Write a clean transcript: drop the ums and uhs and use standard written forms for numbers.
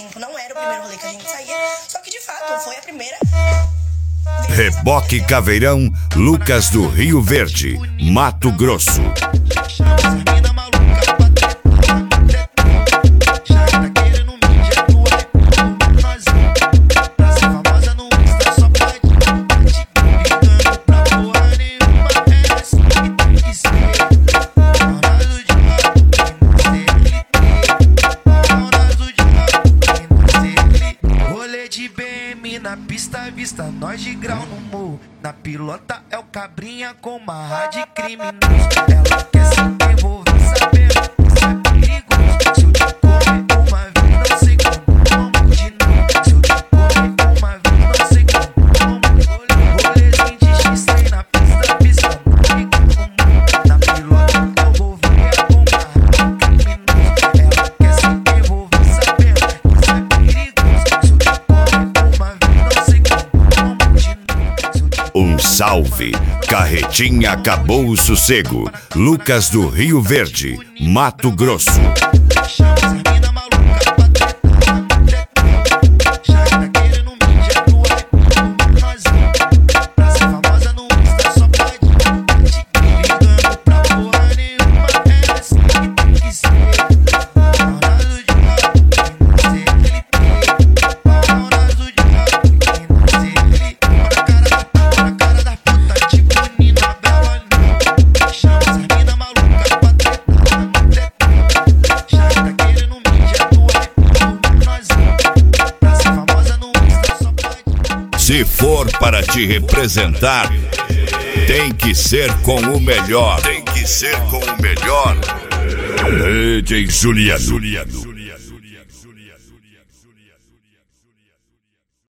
tempo não era o primeiro rolê que a gente saía, só que de fato foi a primeira. Reboque Caveirão, Lucas do Rio Verde, Mato Grosso. Na pista, vista nós de grau no morro. Na pilota é o cabrinha com marra de criminoso. Ela quer se envolver sabendo que isso é perigoso. Se eu te comer uma vez, não sei como de novo. Se eu te comer uma vez, não sei como. Rolezinho de X3 na pista, pista na pilota eu vou ver com marra de criminoso. Ela quer se envolver sabendo que isso é perigoso. Se eu te comer uma vez, um salve, carretinha acabou o sossego. Lucas do Rio Verde, Mato Grosso. Se for para te representar, tem que ser com o melhor. Tem que ser com o melhor. DJ Juliano.